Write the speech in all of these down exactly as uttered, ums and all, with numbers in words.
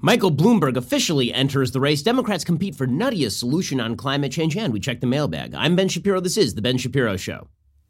Michael Bloomberg officially enters the race. Democrats compete for nuttiest solution on climate change, and we check the mailbag. I'm Ben Shapiro. This is The Ben Shapiro Show.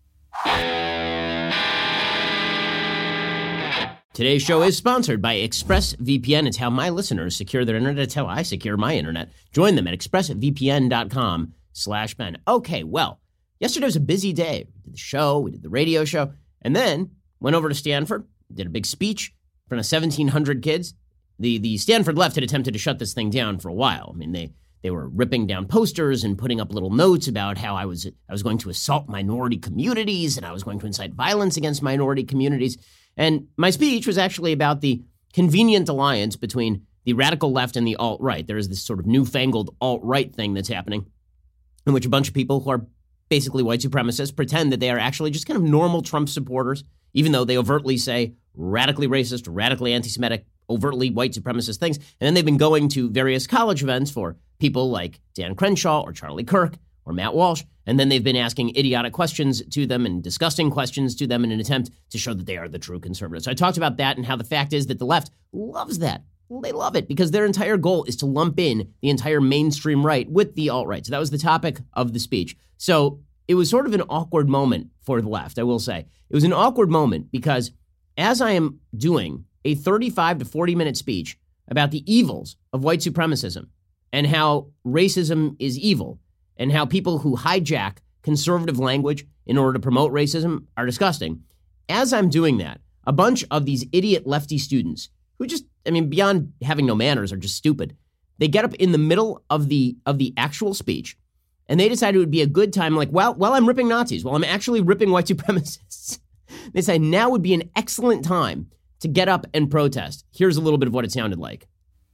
Today's show is sponsored by ExpressVPN. It's how my listeners secure their internet. It's how I secure my internet. Join them at expressvpn.com slash Ben. Okay, well, yesterday was a busy day. We did the show, we did the radio show, and then went over to Stanford, did a big speech in front of seventeen hundred kids. The the Stanford left had attempted to shut this thing down for a while. I mean, they they were ripping down posters and putting up little notes about how I was I was going to assault minority communities and I was going to incite violence against minority communities. And my speech was actually about the convenient alliance between the radical left and the alt-right. There is this sort of newfangled alt-right thing that's happening in which a bunch of people who are basically white supremacists pretend that they are actually just kind of normal Trump supporters, even though they overtly say radically racist, radically anti-Semitic, overtly white supremacist things. And then they've been going to various college events for people like Dan Crenshaw or Charlie Kirk or Matt Walsh. And then they've been asking idiotic questions to them and disgusting questions to them in an attempt to show that they are the true conservatives. So I talked about that and how the fact is that the left loves that. Well, they love it because their entire goal is to lump in the entire mainstream right with the alt-right. So that was the topic of the speech. So it was sort of an awkward moment for the left, I will say. It was an awkward moment because as I am doing a thirty-five to forty minute speech about the evils of white supremacism and how racism is evil and how people who hijack conservative language in order to promote racism are disgusting. As I'm doing that, a bunch of these idiot lefty students who just, I mean, beyond having no manners are just stupid. They get up in the middle of the of the actual speech and they decide it would be a good time, like, well, while I'm ripping Nazis, while I'm actually ripping white supremacists, they say now would be an excellent time to get up and protest. Here's a little bit of what it sounded like.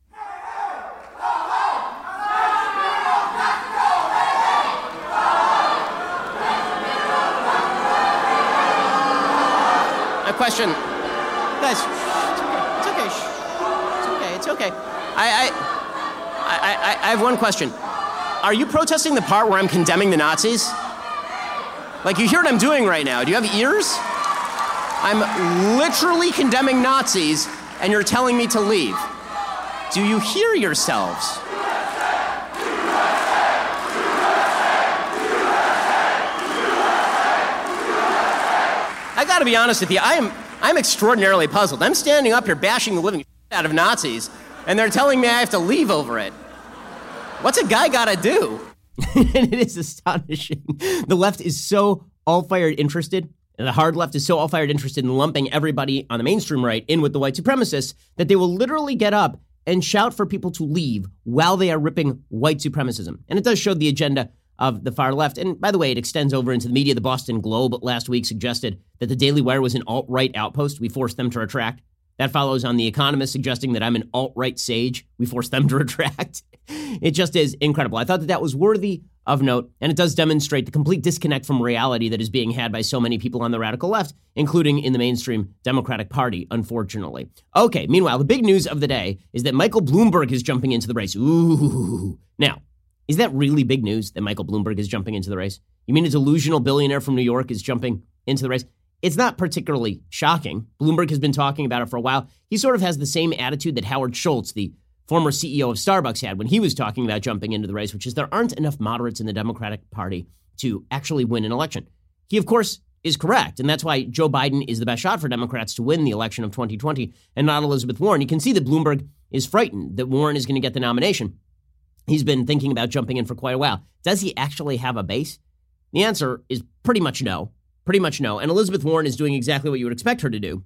A question, guys. It's okay. It's okay. It's okay. I, I, I, I have one question. Are you protesting the part where I'm condemning the Nazis? Like, you hear what I'm doing right now. Do you have ears? I'm literally condemning Nazis, and you're telling me to leave. Do you hear yourselves? I gotta be honest with you, I am I'm extraordinarily puzzled. I'm standing up here bashing the living out of Nazis, and they're telling me I have to leave over it. What's a guy gotta do? And it is astonishing. The left is so all-fired interested, and the hard left is so all-fired interested in lumping everybody on the mainstream right in with the white supremacists that they will literally get up and shout for people to leave while they are ripping white supremacism. And it does show the agenda of the far left. And by the way, it extends over into the media. The Boston Globe last week suggested that the Daily Wire was an alt-right outpost. We forced them to retract. That follows on The Economist suggesting that I'm an alt-right sage. We forced them to retract. It just is incredible. I thought that that was worthy of note, and it does demonstrate the complete disconnect from reality that is being had by so many people on the radical left, including in the mainstream Democratic Party, unfortunately. Okay, meanwhile, the big news of the day is that Michael Bloomberg is jumping into the race. Ooh. Now, is that really big news that Michael Bloomberg is jumping into the race? You mean a delusional billionaire from New York is jumping into the race? It's not particularly shocking. Bloomberg has been talking about it for a while. He sort of has the same attitude that Howard Schultz, the former C E O of Starbucks, had when he was talking about jumping into the race, which is there aren't enough moderates in the Democratic Party to actually win an election. He, of course, is correct, and that's why Joe Biden is the best shot for Democrats to win the election of twenty twenty and not Elizabeth Warren. You can see that Bloomberg is frightened that Warren is going to get the nomination. He's been thinking about jumping in for quite a while. Does he actually have a base? The answer is pretty much no. Pretty much no. And Elizabeth Warren is doing exactly what you would expect her to do.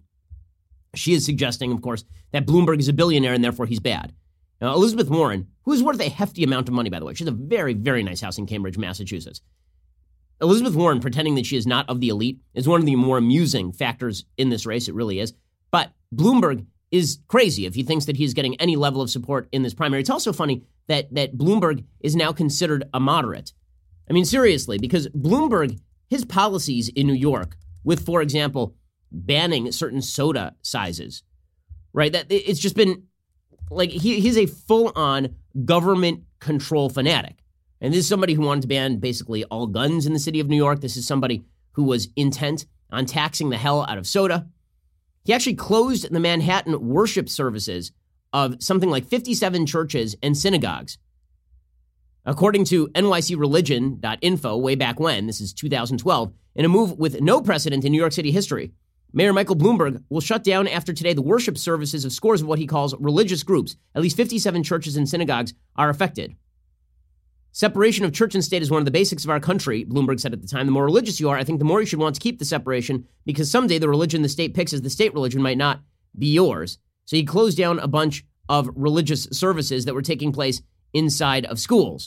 She is suggesting, of course, that Bloomberg is a billionaire and therefore he's bad. Now, Elizabeth Warren, who is worth a hefty amount of money, by the way, she has a very, very nice house in Cambridge, Massachusetts. Elizabeth Warren pretending that she is not of the elite is one of the more amusing factors in this race. It really is. But Bloomberg is crazy if he thinks that he's getting any level of support in this primary. It's also funny that that Bloomberg is now considered a moderate. I mean, seriously, because Bloomberg, his policies in New York with, for example, banning certain soda sizes, right? That it's just been like he, he's a full-on government control fanatic. And this is somebody who wanted to ban basically all guns in the city of New York. This is somebody who was intent on taxing the hell out of soda. He actually closed the Manhattan worship services of something like fifty-seven churches and synagogues. According to N Y C religion dot info, way back when, this is two thousand twelve, in a move with no precedent in New York City history, Mayor Michael Bloomberg will shut down after today the worship services of scores of what he calls religious groups. At least fifty-seven churches and synagogues are affected. Separation of church and state is one of the basics of our country, Bloomberg said at the time. The more religious you are, I think the more you should want to keep the separation, because someday the religion the state picks as the state religion might not be yours. So he closed down a bunch of religious services that were taking place inside of schools.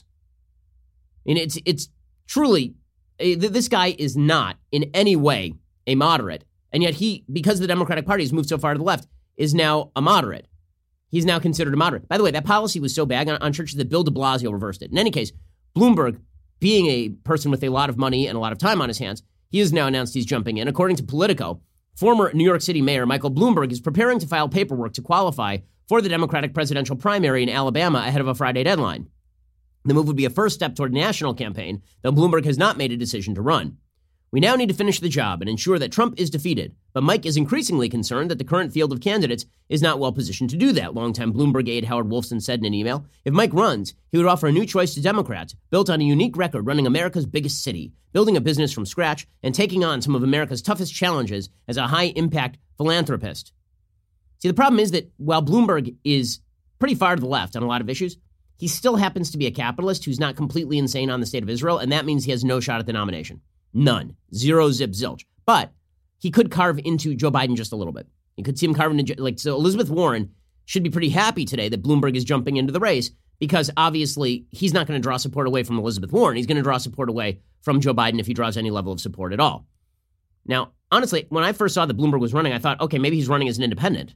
And it's it's truly, this guy is not in any way a moderate. And yet he, because the Democratic Party has moved so far to the left, is now a moderate. He's now considered a moderate. By the way, that policy was so bad on, on churches that Bill de Blasio reversed it. In any case, Bloomberg, being a person with a lot of money and a lot of time on his hands, he has now announced he's jumping in. According to Politico, former New York City Mayor Michael Bloomberg is preparing to file paperwork to qualify for the Democratic presidential primary in Alabama ahead of a Friday deadline. The move would be a first step toward a national campaign, though Bloomberg has not made a decision to run. We now need to finish the job and ensure that Trump is defeated. But Mike is increasingly concerned that the current field of candidates is not well positioned to do that, longtime Bloomberg aide Howard Wolfson said in an email. If Mike runs, he would offer a new choice to Democrats, built on a unique record running America's biggest city, building a business from scratch, and taking on some of America's toughest challenges as a high-impact philanthropist. See, the problem is that while Bloomberg is pretty far to the left on a lot of issues, he still happens to be a capitalist who's not completely insane on the state of Israel, and that means he has no shot at the nomination. None. Zero, zip, zilch. But he could carve into Joe Biden just a little bit. You could see him carving into, like, so Elizabeth Warren should be pretty happy today that Bloomberg is jumping into the race, because obviously he's not going to draw support away from Elizabeth Warren. He's going to draw support away from Joe Biden if he draws any level of support at all. Now, honestly, when I first saw that Bloomberg was running, I thought, okay, maybe he's running as an independent.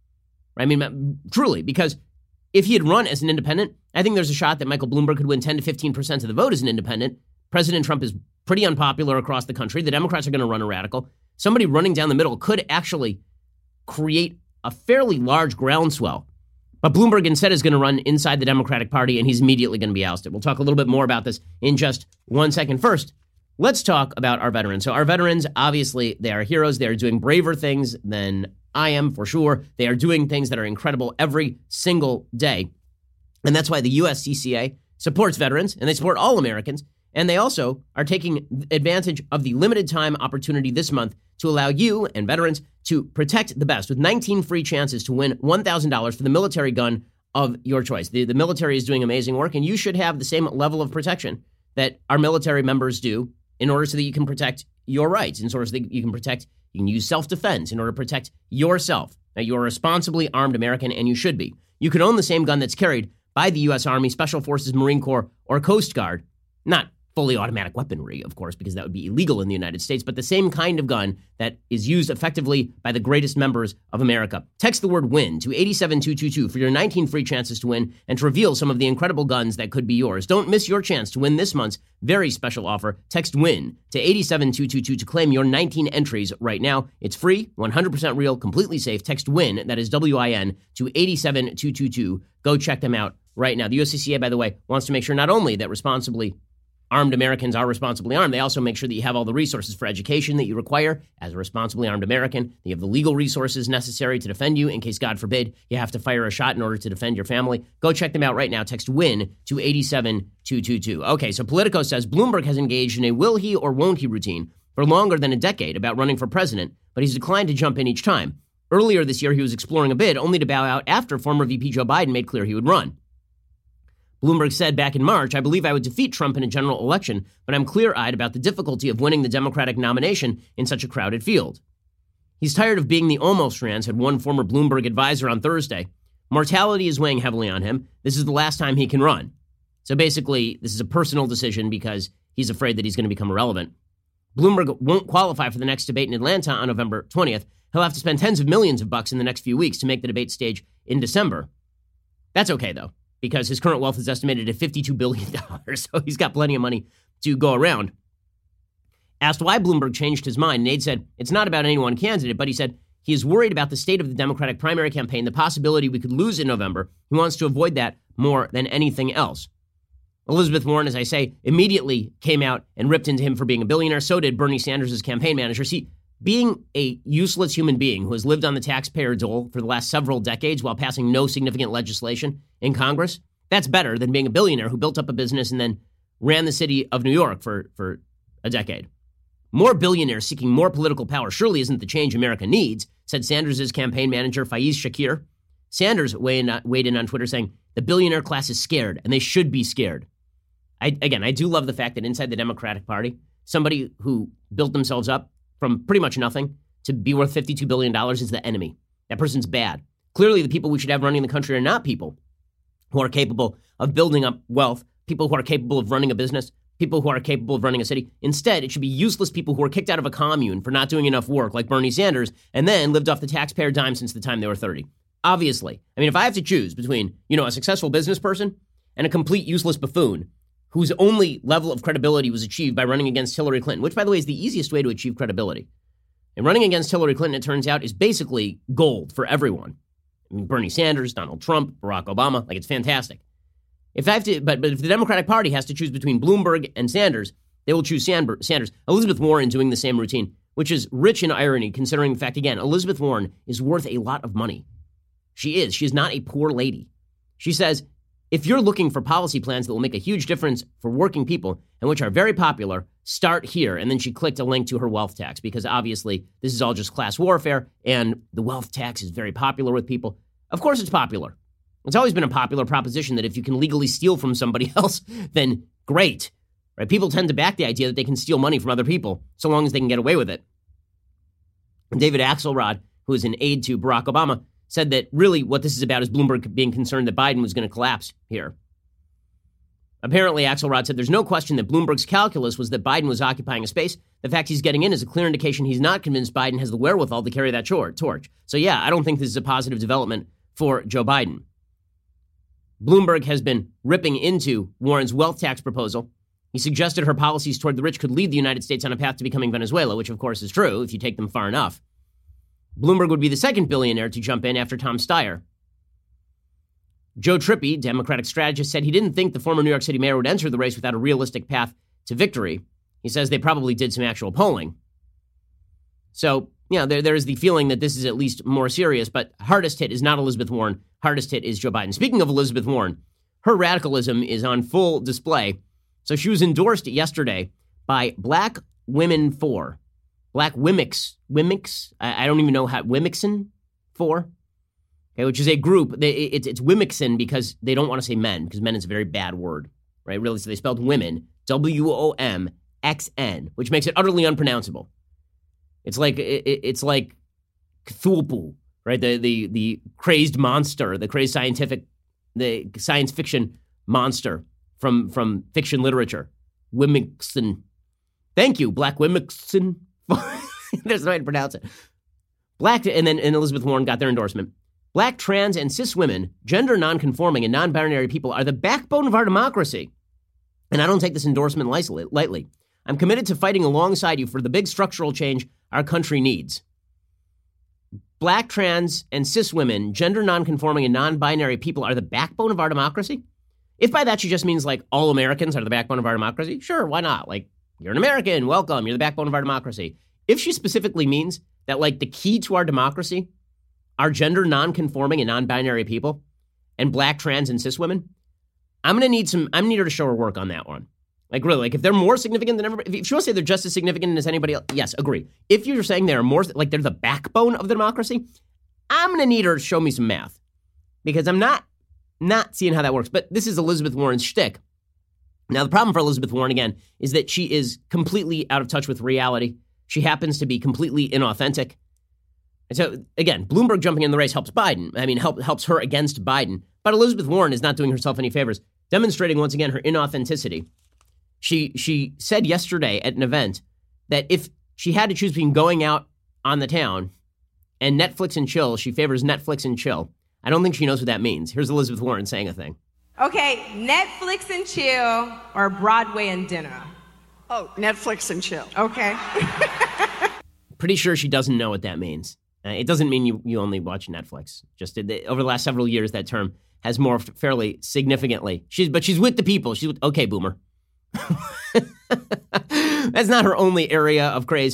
I mean, truly, because if he had run as an independent, I think there's a shot that Michael Bloomberg could win ten to fifteen percent of the vote as an independent. President Trump is pretty unpopular across the country. The Democrats are going to run a radical. Somebody running down the middle could actually create a fairly large groundswell. But Bloomberg instead is going to run inside the Democratic Party, and he's immediately going to be ousted. We'll talk a little bit more about this in just one second. First, let's talk about our veterans. So our veterans, obviously, they are heroes. They are doing braver things than I am, for sure. They are doing things that are incredible every single day. And that's why the U S C C A supports veterans, and they support all Americans. And they also are taking advantage of the limited time opportunity this month to allow you and veterans to protect the best with nineteen free chances to win one thousand dollars for the military gun of your choice. The, the military is doing amazing work, and you should have the same level of protection that our military members do in order so that you can protect your rights, in order so that you can protect, you can use self-defense in order to protect yourself. Now, you're a responsibly armed American, and you should be. You can own the same gun that's carried by the U S Army, Special Forces, Marine Corps, or Coast Guard. Not fully automatic weaponry, of course, because that would be illegal in the United States, but the same kind of gun that is used effectively by the greatest members of America. Text the word WIN to eight seven two two two for your nineteen free chances to win and to reveal some of the incredible guns that could be yours. Don't miss your chance to win this month's very special offer. Text WIN to eight seven two two two to claim your nineteen entries right now. It's free, one hundred percent real, completely safe. Text WIN, that is W I N, to eight seven two two two. Go check them out right now. The U S C C A, by the way, wants to make sure not only that responsibly armed Americans are responsibly armed, they also make sure that you have all the resources for education that you require as a responsibly armed American. That you have the legal resources necessary to defend you in case, God forbid, you have to fire a shot in order to defend your family. Go check them out right now. Text WIN to eight seven two two two. Okay, so Politico says Bloomberg has engaged in a will he or won't he routine for longer than a decade about running for president, but he's declined to jump in each time. Earlier this year, he was exploring a bid only to bow out after former V P Joe Biden made clear he would run. Bloomberg said back in March, I believe I would defeat Trump in a general election, but I'm clear-eyed about the difficulty of winning the Democratic nomination in such a crowded field. He's tired of being the almost ran, said one former Bloomberg advisor on Thursday. Mortality is weighing heavily on him. This is the last time he can run. So basically, this is a personal decision because he's afraid that he's going to become irrelevant. Bloomberg won't qualify for the next debate in Atlanta on November twentieth. He'll have to spend tens of millions of bucks in the next few weeks to make the debate stage in December. That's okay, though, because his current wealth is estimated at fifty-two billion dollars, so he's got plenty of money to go around. Asked why Bloomberg changed his mind, Nate said, it's not about any one candidate, but he said he is worried about the state of the Democratic primary campaign, the possibility we could lose in November. He wants to avoid that more than anything else. Elizabeth Warren, as I say, immediately came out and ripped into him for being a billionaire. So did Bernie Sanders' campaign manager. See, Being a useless human being who has lived on the taxpayer dole for the last several decades while passing no significant legislation in Congress, that's better than being a billionaire who built up a business and then ran the city of New York for, for a decade. More billionaires seeking more political power surely isn't the change America needs, said Sanders' campaign manager Faiz Shakir. Sanders weighed in, weighed in on Twitter saying, the billionaire class is scared, and they should be scared. I, again, I do love the fact that inside the Democratic Party, somebody who built themselves up from pretty much nothing to be worth fifty-two billion dollars is the enemy. That person's bad. Clearly, the people we should have running the country are not people who are capable of building up wealth, people who are capable of running a business, people who are capable of running a city. Instead, it should be useless people who were kicked out of a commune for not doing enough work, like Bernie Sanders, and then lived off the taxpayer dime since the time they were thirty. Obviously. I mean, if I have to choose between, you know, a successful business person and a complete useless buffoon whose only level of credibility was achieved by running against Hillary Clinton, which, by the way, is the easiest way to achieve credibility. And running against Hillary Clinton, it turns out, is basically gold for everyone. I mean, Bernie Sanders, Donald Trump, Barack Obama, like, it's fantastic. If I have to, but, but if the Democratic Party has to choose between Bloomberg and Sanders, they will choose Sanders. Elizabeth Warren doing the same routine, which is rich in irony, considering the fact, again, Elizabeth Warren is worth a lot of money. She is. She is not a poor lady. She says, if you're looking for policy plans that will make a huge difference for working people and which are very popular, start here. And then she clicked a link to her wealth tax because obviously this is all just class warfare and the wealth tax is very popular with people. Of course it's popular. It's always been a popular proposition that if you can legally steal from somebody else, then great. Right? People tend to back the idea that they can steal money from other people so long as they can get away with it. And David Axelrod, who is an aide to Barack Obama, said that really what this is about is Bloomberg being concerned that Biden was going to collapse here. Apparently, Axelrod said there's no question that Bloomberg's calculus was that Biden was occupying a space. The fact he's getting in is a clear indication he's not convinced Biden has the wherewithal to carry that torch. So yeah, I don't think this is a positive development for Joe Biden. Bloomberg has been ripping into Warren's wealth tax proposal. He suggested her policies toward the rich could lead the United States on a path to becoming Venezuela, which of course is true if you take them far enough. Bloomberg would be the second billionaire to jump in after Tom Steyer. Joe Trippi, Democratic strategist, said he didn't think the former New York City mayor would enter the race without a realistic path to victory. He says they probably did some actual polling. So, you know, there, there is the feeling that this is at least more serious, but hardest hit is not Elizabeth Warren. Hardest hit is Joe Biden. Speaking of Elizabeth Warren, her radicalism is on full display. So she was endorsed yesterday by Black Women For. Black Wimix, Wimix, I, I don't even know how, Wimixon For, okay, which is a group, they, it, it's Wimixon because they don't want to say men, because men is a very bad word, right, really, so they spelled women, W O M X N, which makes it utterly unpronounceable. It's like, it, it's like Cthulhu, right, the, the, the crazed monster, the crazed scientific, the science fiction monster from, from fiction literature, Wimixon. Thank you, Black Wimixon. There's no way to pronounce it. Black, and then and Elizabeth Warren got their endorsement. Black, trans, and cis women, gender nonconforming, and non-binary people are the backbone of our democracy. And I don't take this endorsement lightly. I'm committed to fighting alongside you for the big structural change our country needs. Black, trans, and cis women, gender nonconforming, and non-binary people are the backbone of our democracy? If by that she just means like all Americans are the backbone of our democracy, sure, why not? Like, you're an American, welcome, you're the backbone of our democracy. If she specifically means that, like, the key to our democracy are gender non-conforming and non-binary people and black, trans, and cis women, I'm going to need some, I'm going to need her to show her work on that one. Like, really, like, if they're more significant than everybody, if she wants to say they're just as significant as anybody else, yes, agree. If you're saying they're more, like, they're the backbone of the democracy, I'm going to need her to show me some math because I'm not, not seeing how that works. But this is Elizabeth Warren's shtick. Now, the problem for Elizabeth Warren, again, is that she is completely out of touch with reality. She happens to be completely inauthentic. And so, again, Bloomberg jumping in the race helps Biden. I mean, help, helps her against Biden. But Elizabeth Warren is not doing herself any favors, demonstrating, once again, her inauthenticity. She, she said yesterday at an event that if she had to choose between going out on the town and Netflix and chill, she favors Netflix and chill. I don't think she knows what that means. Here's Elizabeth Warren saying a thing. Okay, Netflix and chill or Broadway and dinner? Oh, Netflix and chill. Okay. Pretty sure she doesn't know what that means. Uh, it doesn't mean you, you only watch Netflix. Just uh, over the last several years, that term has morphed fairly significantly. She's But she's with the people. She's with, okay, boomer. That's not her only area of craze.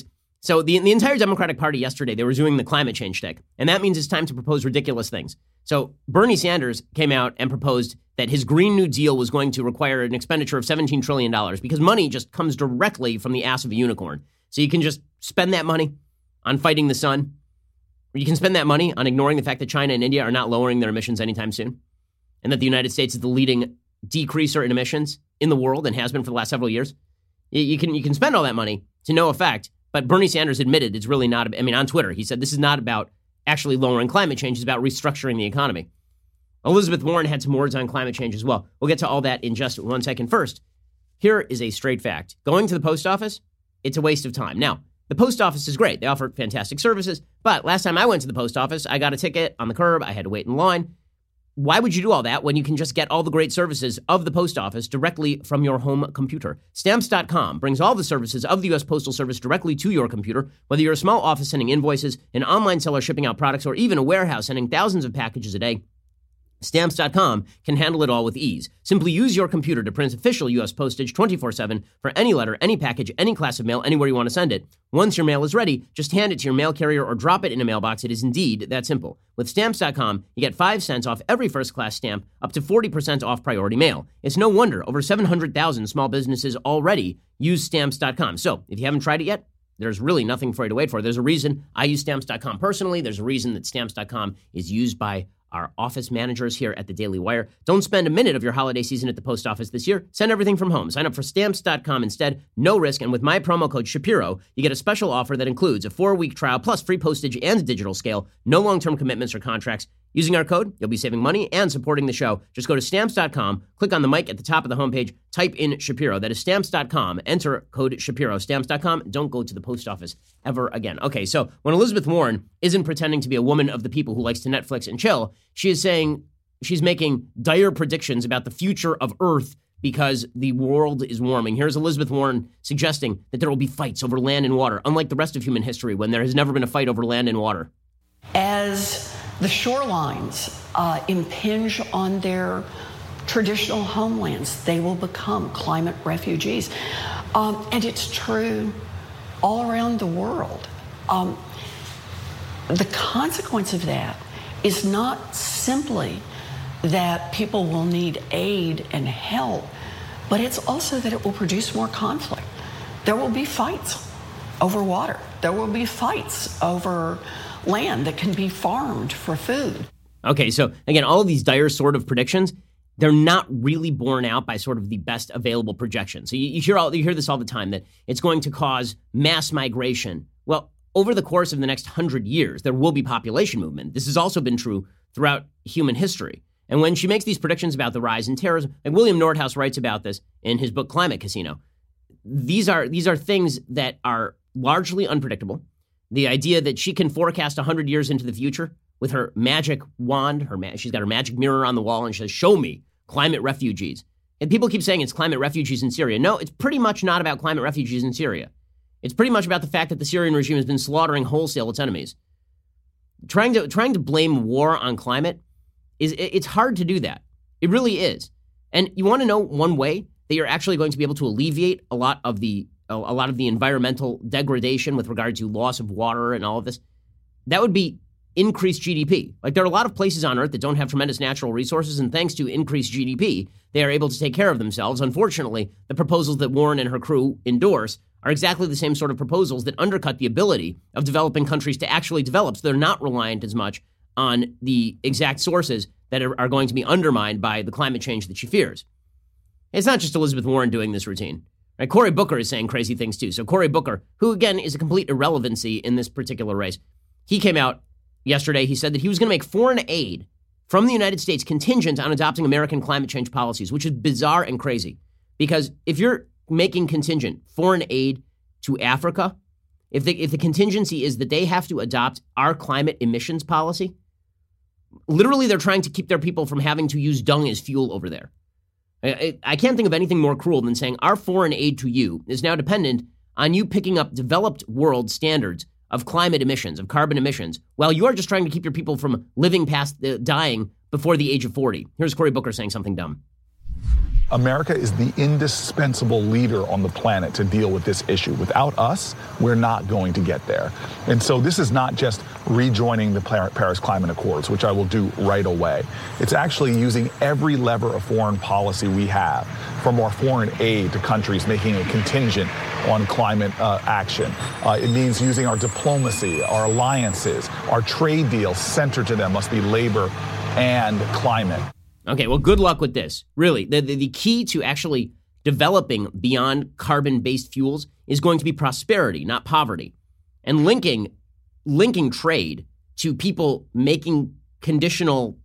So the, the entire Democratic Party yesterday, they were doing the climate change shtick. And that means it's time to propose ridiculous things. So Bernie Sanders came out and proposed that his Green New Deal was going to require an expenditure of seventeen trillion dollars because money just comes directly from the ass of a unicorn. So you can just spend that money on fighting the sun. Or you can spend that money on ignoring the fact that China and India are not lowering their emissions anytime soon. And that the United States is the leading decreaser in emissions in the world and has been for the last several years. You can, you can spend all that money to no effect. But Bernie Sanders admitted it's really not, I mean, on Twitter, he said this is not about actually lowering climate change. It's about restructuring the economy. Elizabeth Warren had some words on climate change as well. We'll get to all that in just one second. First, here is a straight fact. Going to the post office, it's a waste of time. Now, the post office is great. They offer fantastic services. But last time I went to the post office, I got a ticket on the curb. I had to wait in line. Why would you do all that when you can just get all the great services of the post office directly from your home computer? Stamps dot com brings all the services of the U S Postal Service directly to your computer, whether you're a small office sending invoices, an online seller shipping out products, or even a warehouse sending thousands of packages a day. Stamps dot com can handle it all with ease. Simply use your computer to print official U S postage twenty-four seven for any letter, any package, any class of mail, anywhere you want to send it. Once your mail is ready, just hand it to your mail carrier or drop it in a mailbox. It is indeed that simple. With Stamps dot com, you get five cents off every first-class stamp, up to forty percent off priority mail. It's no wonder over seven hundred thousand small businesses already use Stamps dot com. So if you haven't tried it yet, there's really nothing for you to wait for. There's a reason I use Stamps dot com personally. There's a reason that Stamps dot com is used by our office managers here at the Daily Wire. Don't spend a minute of your holiday season at the post office this year. Send everything from home. Sign up for Stamps dot com instead. No risk. And with my promo code Shapiro, you get a special offer that includes a four-week trial plus free postage and digital scale. No long-term commitments or contracts. Using our code, you'll be saving money and supporting the show. Just go to Stamps dot com, click on the mic at the top of the homepage, type in Shapiro. That is Stamps dot com. Enter code Shapiro. Stamps dot com. Don't go to the post office ever again. Okay, so when Elizabeth Warren isn't pretending to be a woman of the people who likes to Netflix and chill, she is saying she's making dire predictions about the future of Earth because the world is warming. Here's Elizabeth Warren suggesting that there will be fights over land and water, unlike the rest of human history when there has never been a fight over land and water. As the shorelines uh, impinge on their traditional homelands, they will become climate refugees. Um, and it's true all around the world. Um, the consequence of that is not simply that people will need aid and help, but it's also that it will produce more conflict. There will be fights over water. There will be fights over land that can be farmed for food. Okay, so again, all of these dire sort of predictions, they're not really borne out by sort of the best available projections. So you, you hear all, you hear this all the time, that it's going to cause mass migration. Well, over the course of the next hundred years, there will be population movement. This has also been true throughout human history. And when she makes these predictions about the rise in terrorism, and William Nordhaus writes about this in his book Climate Casino, these are these are things that are largely unpredictable. The idea that she can forecast one hundred years into the future with her magic wand, her ma- she's got her magic mirror on the wall, and she says, show me climate refugees. And people keep saying it's climate refugees in Syria. No, it's pretty much not about climate refugees in Syria. It's pretty much about the fact that the Syrian regime has been slaughtering wholesale its enemies. Trying to trying to blame war on climate, is it's hard to do that. It really is. And you want to know one way that you're actually going to be able to alleviate a lot of the a lot of the environmental degradation with regard to loss of water and all of this? That would be increased G D P. Like, there are a lot of places on Earth that don't have tremendous natural resources, and thanks to increased G D P, they are able to take care of themselves. Unfortunately, the proposals that Warren and her crew endorse are exactly the same sort of proposals that undercut the ability of developing countries to actually develop, so they're not reliant as much on the exact sources that are, are going to be undermined by the climate change that she fears. It's not just Elizabeth Warren doing this routine. Right? Cory Booker is saying crazy things too. So Cory Booker, who again is a complete irrelevancy in this particular race, he came out yesterday. He said that he was going to make foreign aid from the United States contingent on adopting American climate change policies, which is bizarre and crazy. Because if you're making contingent foreign aid to Africa, if the, if the contingency is that they have to adopt our climate emissions policy, literally they're trying to keep their people from having to use dung as fuel over there. I, I can't think of anything more cruel than saying our foreign aid to you is now dependent on you picking up developed world standards of climate emissions, of carbon emissions, while you are just trying to keep your people from living past the, dying before the age of forty. Here's Cory Booker saying something dumb. America is the indispensable leader on the planet to deal with this issue. Without us, we're not going to get there. And so this is not just rejoining the Paris Climate Accords, which I will do right away. It's actually using every lever of foreign policy we have, from our foreign aid to countries making a contingent on climate uh, action. Uh, it means using our diplomacy, our alliances, our trade deals centered to them must be labor and climate. Okay, well, good luck with this. Really, the, the, the key to actually developing beyond carbon-based fuels is going to be prosperity, not poverty. And linking linking trade to people making conditional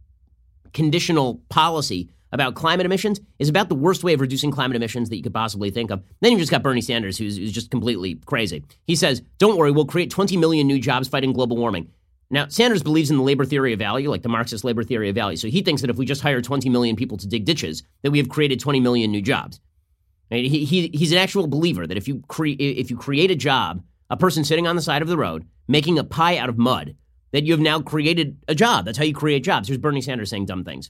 conditional policy about climate emissions is about the worst way of reducing climate emissions that you could possibly think of. Then you've just got Bernie Sanders, who's, who's just completely crazy. He says, don't worry, we'll create twenty million new jobs fighting global warming. Now, Sanders believes in the labor theory of value, like the Marxist labor theory of value. So he thinks that if we just hire twenty million people to dig ditches, that we have created twenty million new jobs. Right? He, he, he's an actual believer that if you, cre- if you create a job, a person sitting on the side of the road, making a pie out of mud, that you have now created a job. That's how you create jobs. Here's Bernie Sanders saying dumb things.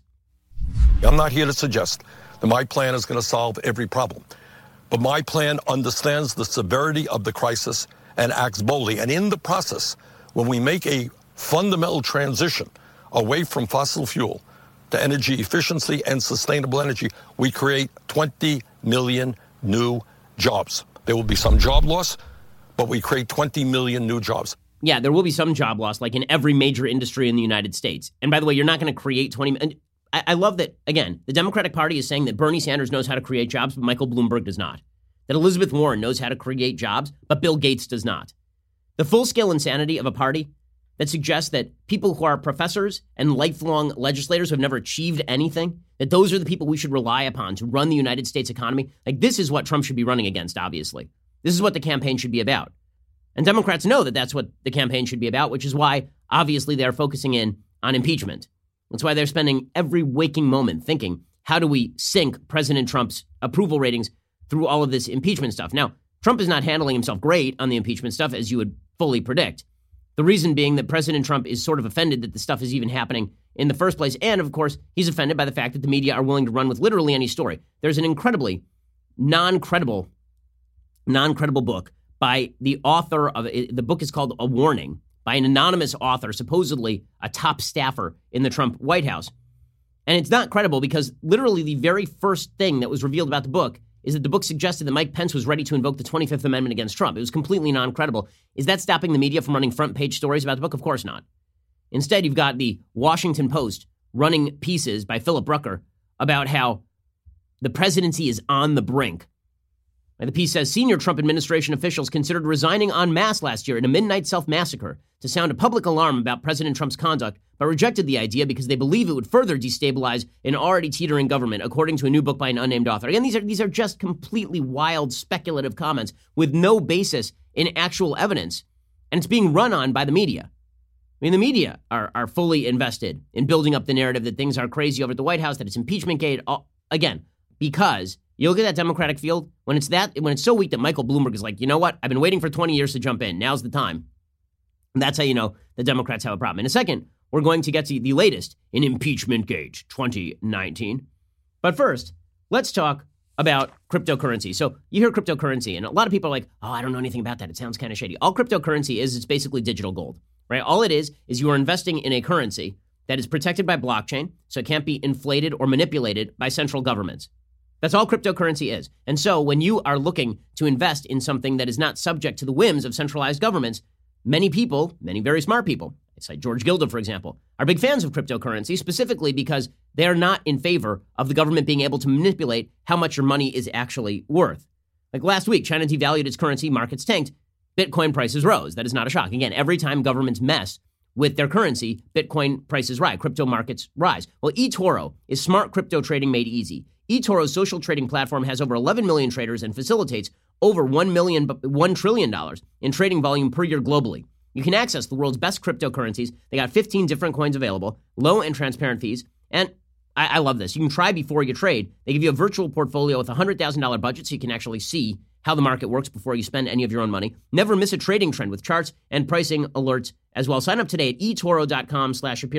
I'm not here to suggest that my plan is going to solve every problem. But my plan understands the severity of the crisis and acts boldly. And in the process, when we make a fundamental transition away from fossil fuel to energy efficiency and sustainable energy, we create twenty million new jobs. There will be some job loss, but we create twenty million new jobs. Yeah, there will be some job loss, like in every major industry in the United States. And by the way, you're not going to create twenty. And I, I love that, again, the Democratic Party is saying that Bernie Sanders knows how to create jobs, but Michael Bloomberg does not. That Elizabeth Warren knows how to create jobs, but Bill Gates does not. The full-scale insanity of a party that suggests that people who are professors and lifelong legislators who have never achieved anything, that those are the people we should rely upon to run the United States economy. Like, this is what Trump should be running against, obviously. This is what the campaign should be about. And Democrats know that that's what the campaign should be about, which is why, obviously, they're focusing in on impeachment. That's why they're spending every waking moment thinking, how do we sink President Trump's approval ratings through all of this impeachment stuff? Now, Trump is not handling himself great on the impeachment stuff, as you would fully predict. The reason being that President Trump is sort of offended that the stuff is even happening in the first place. And, of course, he's offended by the fact that the media are willing to run with literally any story. There's an incredibly non-credible, non-credible book by the author of it. The book is called A Warning, by an anonymous author, supposedly a top staffer in the Trump White House. And it's not credible because literally the very first thing that was revealed about the book is that the book suggested that Mike Pence was ready to invoke the twenty-fifth Amendment against Trump. It was completely non-credible. Is that stopping the media from running front-page stories about the book? Of course not. Instead, you've got the Washington Post running pieces by Philip Brucker about how the presidency is on the brink. And the piece says, senior Trump administration officials considered resigning en masse last year in a midnight self-massacre to sound a public alarm about President Trump's conduct, but rejected the idea because they believe it would further destabilize an already teetering government, according to a new book by an unnamed author. Again, these are these are just completely wild, speculative comments with no basis in actual evidence. And it's being run on by the media. I mean, the media are, are fully invested in building up the narrative that things are crazy over at the White House, that it's impeachment gate. Again, because you look at that Democratic field, when it's that when it's so weak that Michael Bloomberg is like, you know what? I've been waiting for twenty years to jump in. Now's the time. And that's how you know the Democrats have a problem. In a second, we're going to get to the latest in Impeachment Gate twenty nineteen. But first, let's talk about cryptocurrency. So you hear cryptocurrency, and a lot of people are like, oh, I don't know anything about that. It sounds kind of shady. All cryptocurrency is, it's basically digital gold, right? All it is, is you are investing in a currency that is protected by blockchain, so it can't be inflated or manipulated by central governments. That's all cryptocurrency is. And so when you are looking to invest in something that is not subject to the whims of centralized governments, many people, many very smart people, like George Gilda, for example, are big fans of cryptocurrency, specifically because they are not in favor of the government being able to manipulate how much your money is actually worth. Like last week, China devalued its currency, markets tanked, Bitcoin prices rose. That is not a shock. Again, every time governments mess with their currency, Bitcoin prices rise, crypto markets rise. Well, eToro is smart crypto trading made easy. eToro's social trading platform has over eleven million traders and facilitates over one million, one trillion dollars in trading volume per year globally. You can access the world's best cryptocurrencies. They got fifteen different coins available, low and transparent fees. And I, I love this. You can try before you trade. They give you a virtual portfolio with a one hundred thousand dollars budget so you can actually see how the market works before you spend any of your own money. Never miss a trading trend with charts and pricing alerts as well. Sign up today at eToro.com slash Shapiro,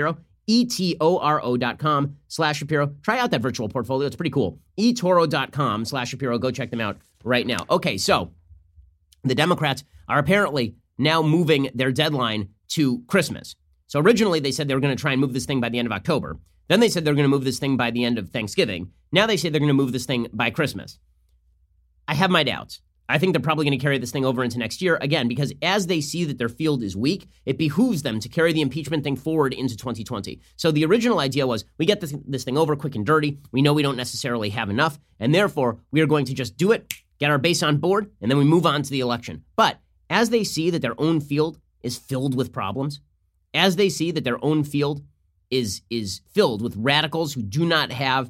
E-T-O-R-O dot com slash Shapiro. Try out that virtual portfolio. It's pretty cool. eToro dot com slash Shapiro. Go check them out right now. Okay, so the Democrats are apparently now moving their deadline to Christmas. So originally they said they were going to try and move this thing by the end of October. Then they said they're going to move this thing by the end of Thanksgiving. Now they say they're going to move this thing by Christmas. I have my doubts. I think they're probably going to carry this thing over into next year, again, because as they see that their field is weak, it behooves them to carry the impeachment thing forward into twenty twenty. So the original idea was, we get this, this thing over quick and dirty. We know we don't necessarily have enough, and therefore we are going to just do it, get our base on board, and then we move on to the election. But as they see that their own field is filled with problems, as they see that their own field is, is filled with radicals who do not have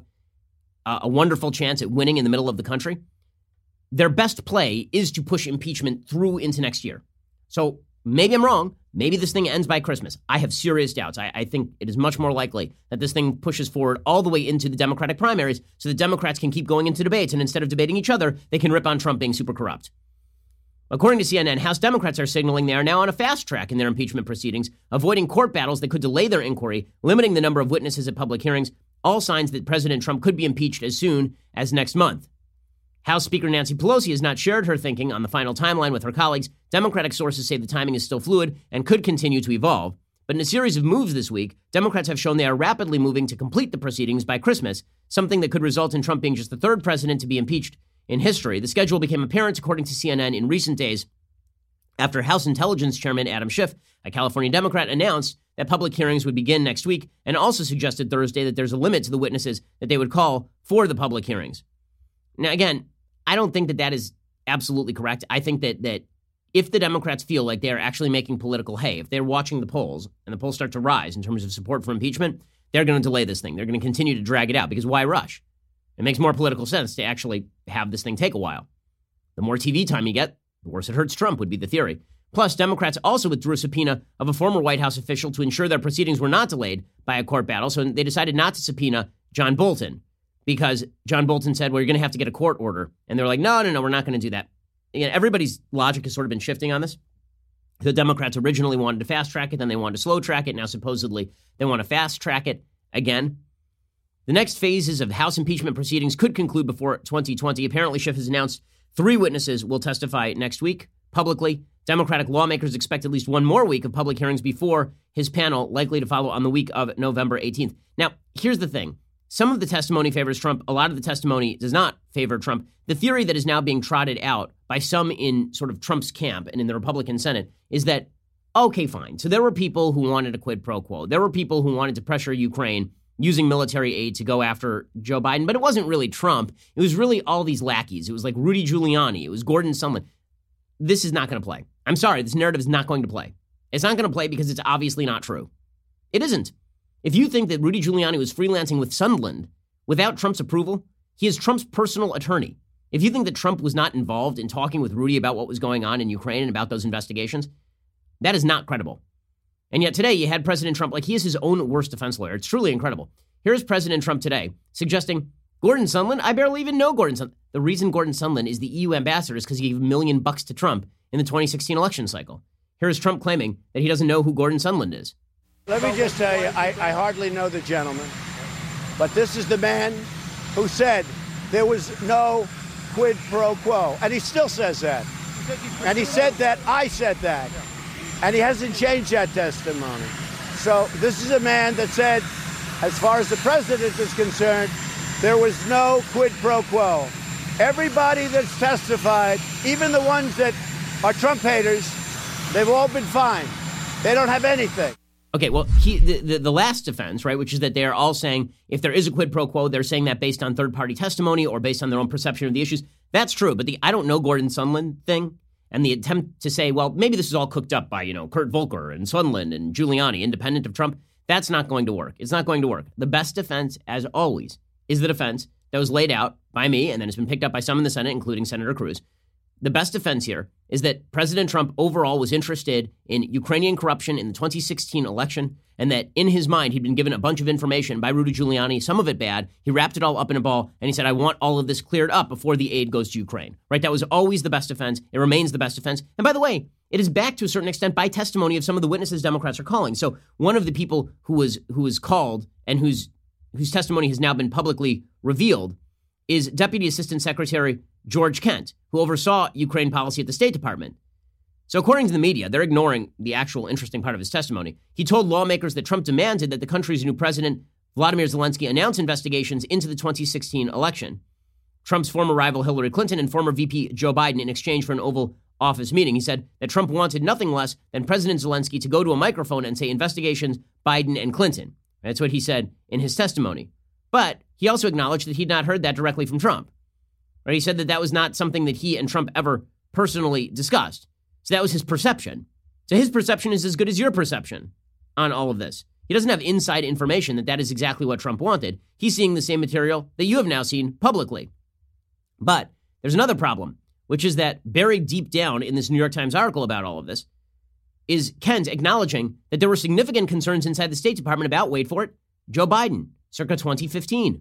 a, a wonderful chance at winning in the middle of the country, their best play is to push impeachment through into next year. So maybe I'm wrong. Maybe this thing ends by Christmas. I have serious doubts. I, I think it is much more likely that this thing pushes forward all the way into the Democratic primaries so the Democrats can keep going into debates, and instead of debating each other, they can rip on Trump being super corrupt. According to C N N, House Democrats are signaling they are now on a fast track in their impeachment proceedings, avoiding court battles that could delay their inquiry, limiting the number of witnesses at public hearings, all signs that President Trump could be impeached as soon as next month. House Speaker Nancy Pelosi has not shared her thinking on the final timeline with her colleagues. Democratic sources say the timing is still fluid and could continue to evolve. But in a series of moves this week, Democrats have shown they are rapidly moving to complete the proceedings by Christmas, something that could result in Trump being just the third president to be impeached in history. The schedule became apparent, according to C N N, in recent days after House Intelligence Chairman Adam Schiff, a California Democrat, announced that public hearings would begin next week and also suggested Thursday that there's a limit to the witnesses that they would call for the public hearings. Now, again, I don't think that that is absolutely correct. I think that that if the Democrats feel like they are actually making political hay, if they're watching the polls and the polls start to rise in terms of support for impeachment, they're going to delay this thing. They're going to continue to drag it out because why rush? It makes more political sense to actually have this thing take a while. The more T V time you get, the worse it hurts Trump would be the theory. Plus, Democrats also withdrew a subpoena of a former White House official to ensure their proceedings were not delayed by a court battle. So they decided not to subpoena John Bolton, because John Bolton said, well, you're going to have to get a court order. And they're like, no, no, no, we're not going to do that. Again, everybody's logic has sort of been shifting on this. The Democrats originally wanted to fast track it, then they wanted to slow track it. Now, supposedly, they want to fast track it again. The next phases of House impeachment proceedings could conclude before twenty twenty. Apparently, Schiff has announced three witnesses will testify next week publicly. Democratic lawmakers expect at least one more week of public hearings before his panel, likely to follow on the week of November eighteenth. Now, here's the thing. Some of the testimony favors Trump. A lot of the testimony does not favor Trump. The theory that is now being trotted out by some in sort of Trump's camp and in the Republican Senate is that, okay, fine. So there were people who wanted a quid pro quo. There were people who wanted to pressure Ukraine using military aid to go after Joe Biden. But it wasn't really Trump. It was really all these lackeys. It was like Rudy Giuliani. It was Gordon Sondland. This is not going to play. I'm sorry. This narrative is not going to play. It's not going to play because it's obviously not true. It isn't. If you think that Rudy Giuliani was freelancing with Sondland without Trump's approval, he is Trump's personal attorney. If you think that Trump was not involved in talking with Rudy about what was going on in Ukraine and about those investigations, that is not credible. And yet today you had President Trump, like he is his own worst defense lawyer. It's truly incredible. Here's President Trump today suggesting, Gordon Sondland, I barely even know Gordon Sondland. The reason Gordon Sondland is the E U ambassador is because he gave a million bucks to Trump in the twenty sixteen election cycle. Here's Trump claiming that he doesn't know who Gordon Sondland is. Let me just tell you, I, I hardly know the gentleman, but this is the man who said there was no quid pro quo, and he still says that. And he said that, I said that, and he hasn't changed that testimony. So this is a man that said, as far as the president is concerned, there was no quid pro quo. Everybody that's testified, even the ones that are Trump haters, they've all been fine. They don't have anything. Okay, well, he, the, the, the last defense, right, which is that they are all saying if there is a quid pro quo, they're saying that based on third-party testimony or based on their own perception of the issues. That's true, but the I don't know Gordon Sondland thing and the attempt to say, well, maybe this is all cooked up by, you know, Kurt Volker and Sondland and Giuliani, independent of Trump, that's not going to work. It's not going to work. The best defense, as always, is the defense that was laid out by me and then has been picked up by some in the Senate, including Senator Cruz, the best defense here is that President Trump overall was interested in Ukrainian corruption in the twenty sixteen election, and that in his mind, he'd been given a bunch of information by Rudy Giuliani, some of it bad. He wrapped it all up in a ball, and he said, I want all of this cleared up before the aid goes to Ukraine, right? That was always the best defense. It remains the best defense. And by the way, it is backed to a certain extent by testimony of some of the witnesses Democrats are calling. So one of the people who was who was called and whose whose testimony has now been publicly revealed is Deputy Assistant Secretary George Kent, who oversaw Ukraine policy at the State Department. So according to the media, they're ignoring the actual interesting part of his testimony. He told lawmakers that Trump demanded that the country's new president, Vladimir Zelensky, announce investigations into the twenty sixteen election. Trump's former rival Hillary Clinton and former V P Joe Biden in exchange for an Oval Office meeting. He said that Trump wanted nothing less than President Zelensky to go to a microphone and say investigations Biden and Clinton. That's what he said in his testimony. But he also acknowledged that he'd not heard that directly from Trump. Right? He said that that was not something that he and Trump ever personally discussed. So that was his perception. So his perception is as good as your perception on all of this. He doesn't have inside information that that is exactly what Trump wanted. He's seeing the same material that you have now seen publicly. But there's another problem, which is that buried deep down in this New York Times article about all of this is Kent acknowledging that there were significant concerns inside the State Department about, wait for it, Joe Biden, circa twenty fifteen.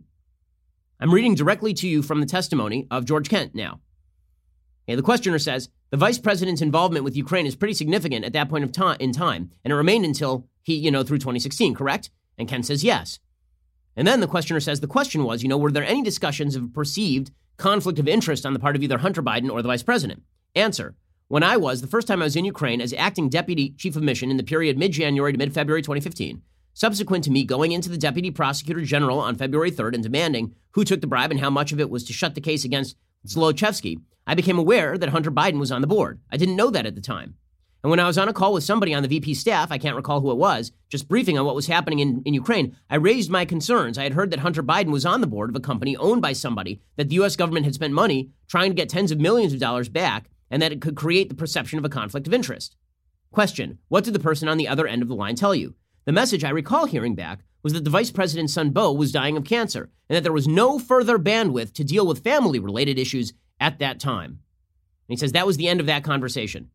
I'm reading directly to you from the testimony of George Kent now. Okay, the questioner says, the vice president's involvement with Ukraine is pretty significant at that point of time in time, and it remained until he, you know, through twenty sixteen, correct? And Kent says yes. And then the questioner says, the question was, you know, were there any discussions of perceived conflict of interest on the part of either Hunter Biden or the vice president? Answer, when I was, the first time I was in Ukraine as acting deputy chief of mission in the period mid-January to mid-February twenty fifteen, subsequent to me going into the deputy prosecutor general on February third and demanding who took the bribe and how much of it was to shut the case against Zlochevsky, I became aware that Hunter Biden was on the board. I didn't know that at the time. And when I was on a call with somebody on the V P staff, I can't recall who it was, just briefing on what was happening in, in Ukraine, I raised my concerns. I had heard that Hunter Biden was on the board of a company owned by somebody, that the U S government had spent money trying to get tens of millions of dollars back, and that it could create the perception of a conflict of interest. Question, what did the person on the other end of the line tell you? The message I recall hearing back was that the vice president's son, Beau, was dying of cancer, and that there was no further bandwidth to deal with family-related issues at that time. And he says that was the end of that conversation.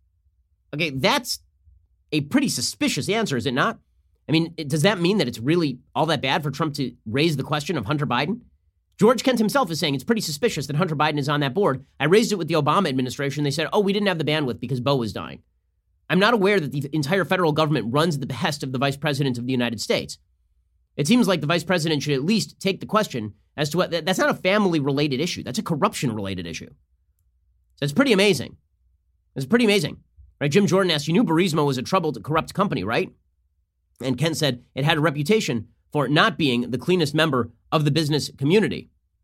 Okay, that's a pretty suspicious answer, is it not? I mean, does that mean that it's really all that bad for Trump to raise the question of Hunter Biden? George Kent himself is saying it's pretty suspicious that Hunter Biden is on that board. I raised it with the Obama administration. They said, oh, we didn't have the bandwidth because Beau was dying. I'm not aware that the entire federal government runs at the behest of the vice president of the United States. It seems like the vice president should at least take the question as to what, that's not a family-related issue. That's a corruption-related issue. So it's pretty amazing. It's pretty amazing. Right? Jim Jordan asked, you knew Burisma was a troubled, corrupt company, right? And Kent said it had a reputation for not being the cleanest member of the business community.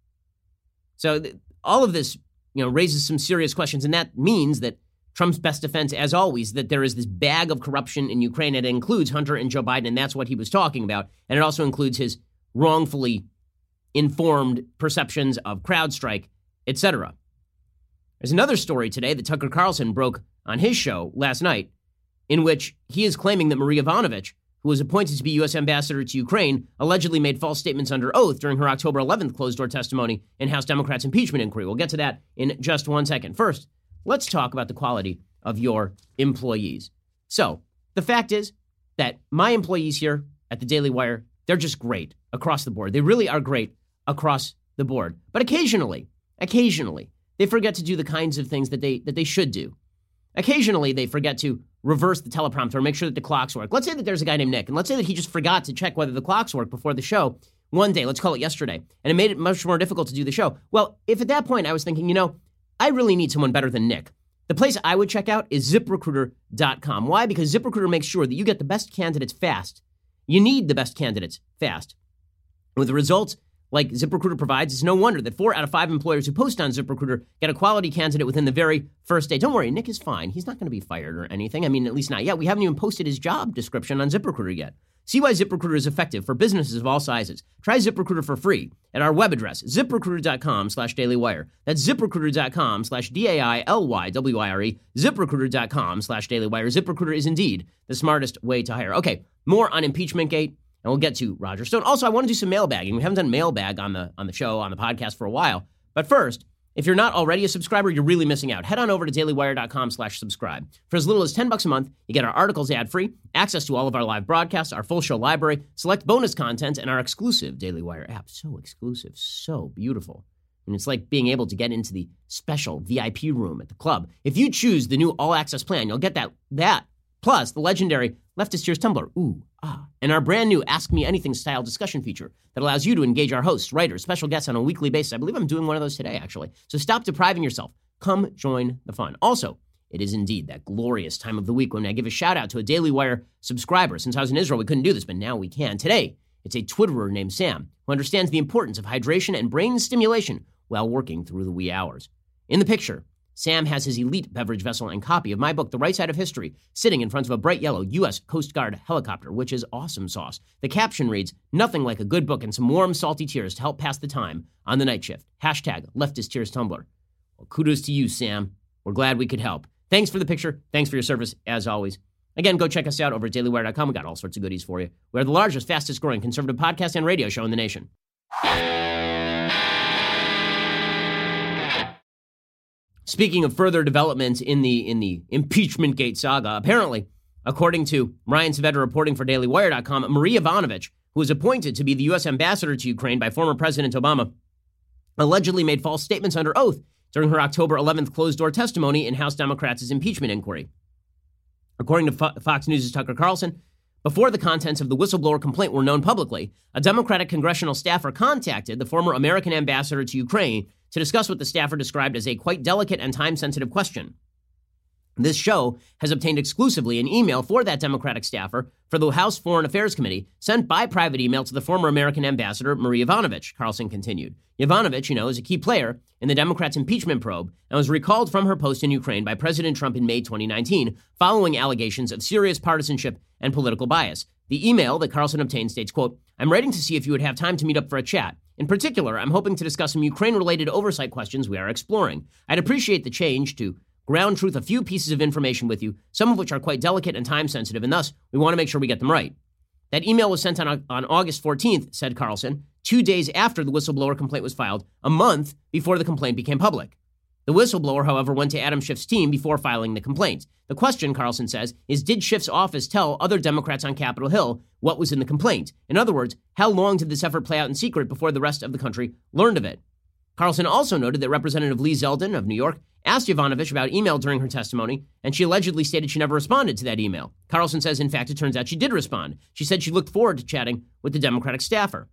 So th- all of this, you know, raises some serious questions, and that means that Trump's best defense, as always, that there is this bag of corruption in Ukraine, and it includes Hunter and Joe Biden, and that's what he was talking about. And it also includes his wrongfully informed perceptions of CrowdStrike, et cetera. There's another story today that Tucker Carlson broke on his show last night, in which he is claiming that Marie Yovanovitch, who was appointed to be U S ambassador to Ukraine, allegedly made false statements under oath during her October eleventh closed-door testimony in House Democrats' impeachment inquiry. We'll get to that in just one second. First, let's talk about the quality of your employees. So the fact is that my employees here at the Daily Wire, they're just great across the board. They really are great across the board. But occasionally, occasionally, they forget to do the kinds of things that they that they should do. Occasionally, they forget to reverse the teleprompter or make sure that the clocks work. Let's say that there's a guy named Nick, and let's say that he just forgot to check whether the clocks work before the show one day, let's call it yesterday, and it made it much more difficult to do the show. Well, if at that point I was thinking, you know, I really need someone better than Nick, the place I would check out is zip recruiter dot com. Why? Because ZipRecruiter makes sure that you get the best candidates fast. You need the best candidates fast. With the results like ZipRecruiter provides, it's no wonder that four out of five employers who post on ZipRecruiter get a quality candidate within the very first day. Don't worry, Nick is fine. He's not going to be fired or anything. I mean, at least not yet. We haven't even posted his job description on ZipRecruiter yet. See why ZipRecruiter is effective for businesses of all sizes. Try ZipRecruiter for free at our web address, zip recruiter dot com slash daily wire. That's zip recruiter dot com slash D A I L Y W I R E, zip recruiter dot com slash daily wire. ZipRecruiter is indeed the smartest way to hire. Okay, more on impeachment gate. And we'll get to Roger Stone. Also, I want to do some mailbagging. We haven't done mailbag on the on the show, on the podcast for a while. But first, If you're not already a subscriber, you're really missing out. Head on over to dailywire.com slash subscribe. For as little as ten bucks a month, you get our articles ad-free, access to all of our live broadcasts, our full show library, select bonus content, and our exclusive Daily Wire app. So exclusive, so beautiful. And it's like being able to get into the special V I P room at the club. If you choose the new all-access plan, you'll get that, that, plus the legendary Leftist Tears Tumblr, ooh, ah, and our brand new Ask Me Anything style discussion feature that allows you to engage our hosts, writers, special guests on a weekly basis. I believe I'm doing one of those today, actually. So stop depriving yourself. Come join the fun. Also, it is indeed that glorious time of the week when I give a shout out to a Daily Wire subscriber. Since I was in Israel, we couldn't do this, but now we can. Today, it's a Twitterer named Sam who understands the importance of hydration and brain stimulation while working through the wee hours. In the picture, Sam has his elite beverage vessel and copy of my book, The Right Side of History, sitting in front of a bright yellow U S Coast Guard helicopter, which is awesome sauce. The caption reads, "Nothing like a good book and some warm, salty tears to help pass the time on the night shift. Hashtag Leftist Tears Tumblr." Well, kudos to you, Sam. We're glad we could help. Thanks for the picture. Thanks for your service, as always. Again, go check us out over at daily wire dot com. We got all sorts of goodies for you. We're the largest, fastest growing conservative podcast and radio show in the nation. Speaking of further developments in the in the impeachment gate saga, apparently, according to Ryan Saavedra reporting for daily wire dot com, Marie Yovanovitch, who was appointed to be the U S ambassador to Ukraine by former President Obama, allegedly made false statements under oath during her October eleventh closed-door testimony in House Democrats' impeachment inquiry. According to Fo- Fox News' Tucker Carlson, before the contents of the whistleblower complaint were known publicly, a Democratic congressional staffer contacted the former American ambassador to Ukraine to discuss what the staffer described as a quite delicate and time-sensitive question. This show has obtained exclusively an email for that Democratic staffer for the House Foreign Affairs Committee, sent by private email to the former American ambassador, Marie Yovanovitch, Carlson continued. Yovanovitch, you know, is a key player in the Democrats' impeachment probe and was recalled from her post in Ukraine by President Trump in May twenty nineteen, following allegations of serious partisanship and political bias. The email that Carlson obtained states, quote, "I'm writing to see if you would have time to meet up for a chat. In particular, I'm hoping to discuss some Ukraine-related oversight questions we are exploring. I'd appreciate the change to ground truth a few pieces of information with you, some of which are quite delicate and time-sensitive, and thus we want to make sure we get them right." That email was sent on, on August fourteenth, said Carlson, two days after the whistleblower complaint was filed, a month before the complaint became public. The whistleblower, however, went to Adam Schiff's team before filing the complaint. The question, Carlson says, is did Schiff's office tell other Democrats on Capitol Hill what was in the complaint? In other words, how long did this effort play out in secret before the rest of the country learned of it? Carlson also noted that Representative Lee Zeldin of New York asked Yovanovitch about email during her testimony, and she allegedly stated she never responded to that email. Carlson says, in fact, it turns out she did respond. She said she looked forward to chatting with the Democratic staffer.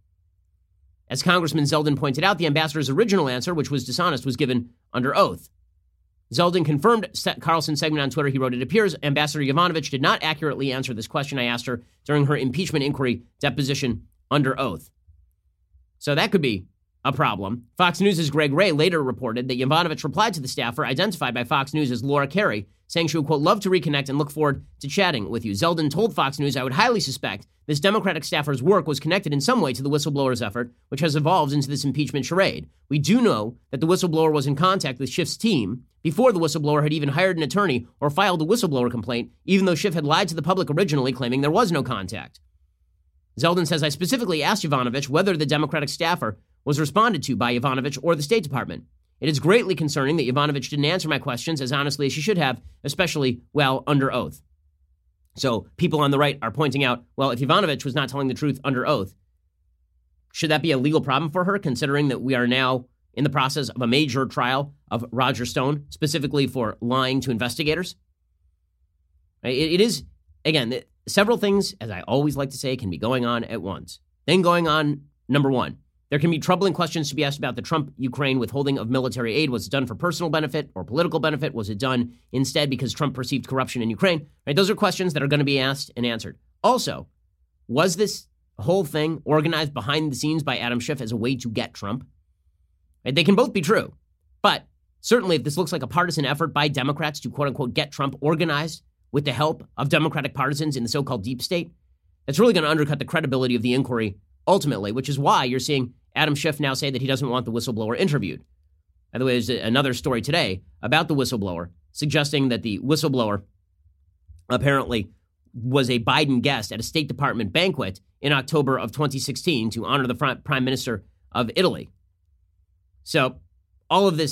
As Congressman Zeldin pointed out, the ambassador's original answer, which was dishonest, was given under oath. Zeldin confirmed Carlson's segment on Twitter. He wrote, "It appears Ambassador Yovanovitch did not accurately answer this question I asked her during her impeachment inquiry deposition under oath." So that could be a problem. Fox News' Greg Ray later reported that Yovanovitch replied to the staffer, identified by Fox News as Laura Carey, saying she would, quote, "love to reconnect and look forward to chatting with you." Zeldin told Fox News, "I would highly suspect this Democratic staffer's work was connected in some way to the whistleblower's effort, which has evolved into this impeachment charade. We do know that the whistleblower was in contact with Schiff's team before the whistleblower had even hired an attorney or filed a whistleblower complaint, even though Schiff had lied to the public originally, claiming there was no contact." Zeldin says, "I specifically asked Yovanovitch whether the Democratic staffer was responded to by Yovanovitch or the State Department. It is greatly concerning that Yovanovitch didn't answer my questions as honestly as she should have, especially, well, under oath." So people on the right are pointing out, well, if Yovanovitch was not telling the truth under oath, should that be a legal problem for her, considering that we are now in the process of a major trial of Roger Stone, specifically for lying to investigators? It, it is, again, several things, as I always like to say, can be going on at once. Then going on, number one, there can be troubling questions to be asked about the Trump-Ukraine withholding of military aid. Was it done for personal benefit or political benefit? Was it done instead because Trump perceived corruption in Ukraine? Right? Those are questions that are going to be asked and answered. Also, was this whole thing organized behind the scenes by Adam Schiff as a way to get Trump? Right? They can both be true. But certainly if this looks like a partisan effort by Democrats to quote-unquote get Trump organized with the help of Democratic partisans in the so-called deep state, that's really going to undercut the credibility of the inquiry ultimately, which is why you're seeing Adam Schiff now say that he doesn't want the whistleblower interviewed. By the way, there's another story today about the whistleblower suggesting that the whistleblower apparently was a Biden guest at a State Department banquet in October of twenty sixteen to honor the Prime Minister of Italy. So all of this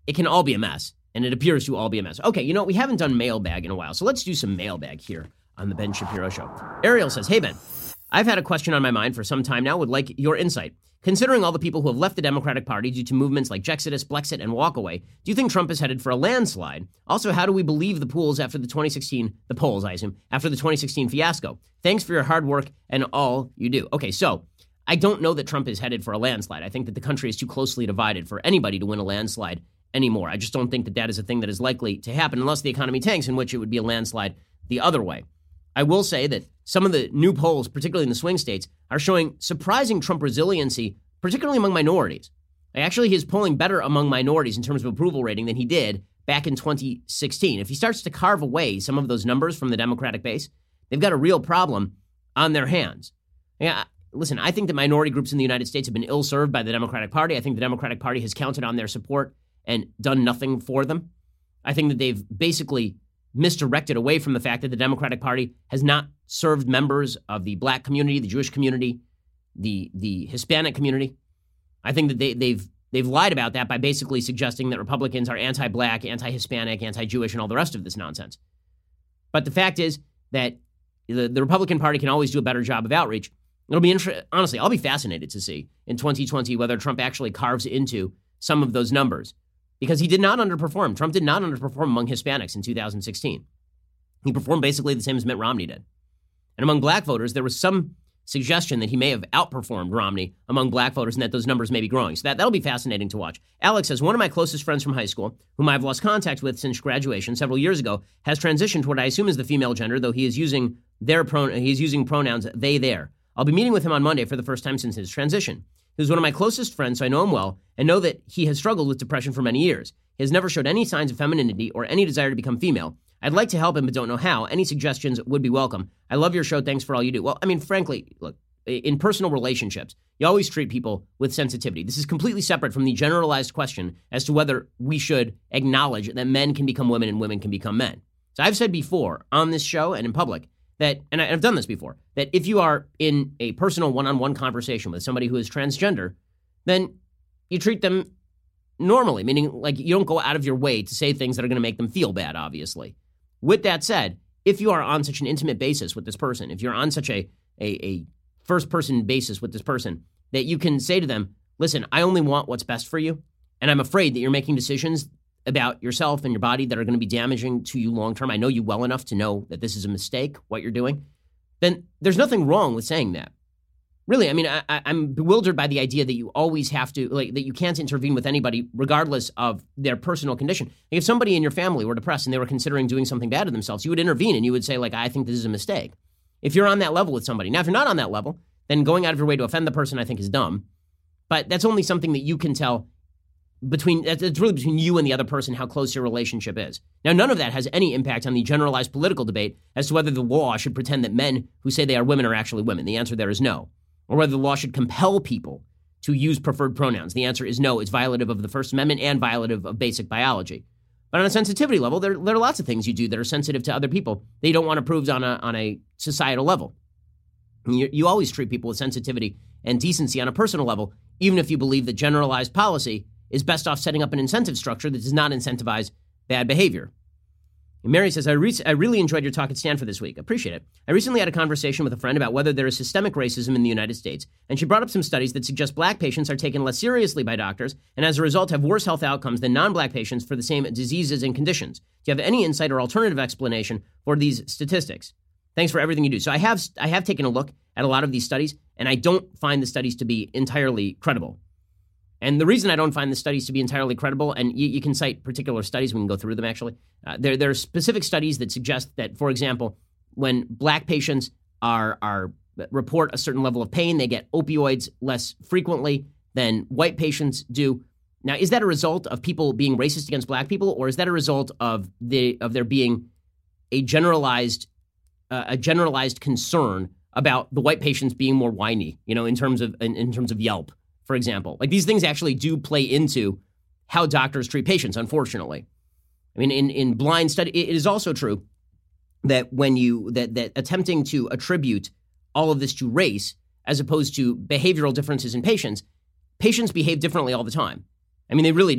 it can all be a mess, and it appears to all be a mess. Okay, you know, we haven't done mailbag in a while, so let's do some mailbag here on the Ben Shapiro Show. Ariel says, hey, Ben, I've had a question on my mind for some time now, would like your insight. Considering all the people who have left the Democratic Party due to movements like Jexodus, Blexit, and Walkaway, do you think Trump is headed for a landslide? Also, how do we believe the polls after the twenty sixteen, the polls, I assume, after the twenty sixteen fiasco? Thanks for your hard work and all you do. Okay, so I don't know that Trump is headed for a landslide. I think that the country is too closely divided for anybody to win a landslide anymore. I just don't think that that is a thing that is likely to happen unless the economy tanks, in which it would be a landslide the other way. I will say that some of the new polls, particularly in the swing states, are showing surprising Trump resiliency, particularly among minorities. Actually, he is polling better among minorities in terms of approval rating than he did back in twenty sixteen. If he starts to carve away some of those numbers from the Democratic base, they've got a real problem on their hands. Yeah, listen, I think that minority groups in the United States have been ill-served by the Democratic Party. I think the Democratic Party has counted on their support and done nothing for them. I think that they've basically misdirected away from the fact that the Democratic Party has not served members of the black community, the Jewish community, the the Hispanic community. I think that they, they've they've lied about that by basically suggesting that Republicans are anti-black, anti-Hispanic, anti-Jewish, and all the rest of this nonsense. But the fact is that the, the Republican Party can always do a better job of outreach. It'll be interesting. Honestly, I'll be fascinated to see in twenty twenty whether Trump actually carves into some of those numbers, because he did not underperform. Trump did not underperform among Hispanics in two thousand sixteen. He performed basically the same as Mitt Romney did. And among black voters, there was some suggestion that he may have outperformed Romney among black voters and that those numbers may be growing. So that, that'll be fascinating to watch. Alex says, one of my closest friends from high school, whom I've lost contact with since graduation several years ago, has transitioned to what I assume is the female gender, though he is using their pron- he's using pronouns they, their. I'll be meeting with him on Monday for the first time since his transition. He was one of my closest friends, so I know him well, and know that he has struggled with depression for many years. He has never showed any signs of femininity or any desire to become female. I'd like to help him, but don't know how. Any suggestions would be welcome. I love your show. Thanks for all you do. Well, I mean, frankly, look, in personal relationships, you always treat people with sensitivity. This is completely separate from the generalized question as to whether we should acknowledge that men can become women and women can become men. So I've said before on this show and in public that, and I've done this before, that if you are in a personal one-on-one conversation with somebody who is transgender, then you treat them normally, meaning like you don't go out of your way to say things that are going to make them feel bad, obviously. With that said, if you are on such an intimate basis with this person, if you're on such a, a, a first-person basis with this person, that you can say to them, listen, I only want what's best for you, and I'm afraid that you're making decisions about yourself and your body that are going to be damaging to you long-term. I know you well enough to know that this is a mistake, what you're doing. Then there's nothing wrong with saying that. Really, I mean, I, I'm bewildered by the idea that you always have to, like, that you can't intervene with anybody regardless of their personal condition. Like if somebody in your family were depressed and they were considering doing something bad to themselves, you would intervene and you would say, like, I think this is a mistake. If you're on that level with somebody. Now, if you're not on that level, then going out of your way to offend the person, I think, is dumb. But that's only something that you can tell between, it's really between you and the other person how close your relationship is. Now, none of that has any impact on the generalized political debate as to whether the law should pretend that men who say they are women are actually women. The answer there is no. Or whether the law should compel people to use preferred pronouns. The answer is no. It's violative of the First Amendment and violative of basic biology. But on a sensitivity level, there, there are lots of things you do that are sensitive to other people that you don't want approved on a, on a societal level. You, you always treat people with sensitivity and decency on a personal level, even if you believe that generalized policy is best off setting up an incentive structure that does not incentivize bad behavior. And Mary says, I, re- I really enjoyed your talk at Stanford this week. Appreciate it. I recently had a conversation with a friend about whether there is systemic racism in the United States, and she brought up some studies that suggest black patients are taken less seriously by doctors and as a result have worse health outcomes than non-black patients for the same diseases and conditions. Do you have any insight or alternative explanation for these statistics? Thanks for everything you do. So I have I have taken a look at a lot of these studies, and I don't find the studies to be entirely credible. And the reason I don't find the studies to be entirely credible, and you, you can cite particular studies, we can go through them actually, uh, there, there are specific studies that suggest that, for example, when black patients are, are report a certain level of pain, they get opioids less frequently than white patients do. Now, is that a result of people being racist against black people, or is that a result of the of there being a generalized uh, a generalized concern about the white patients being more whiny, you know, in terms of in, in terms of Yelp? For example, like these things actually do play into how doctors treat patients, unfortunately. I mean, in, in blind study, it is also true that when you, that, that attempting to attribute all of this to race, as opposed to behavioral differences in patients, patients behave differently all the time. I mean, they really do.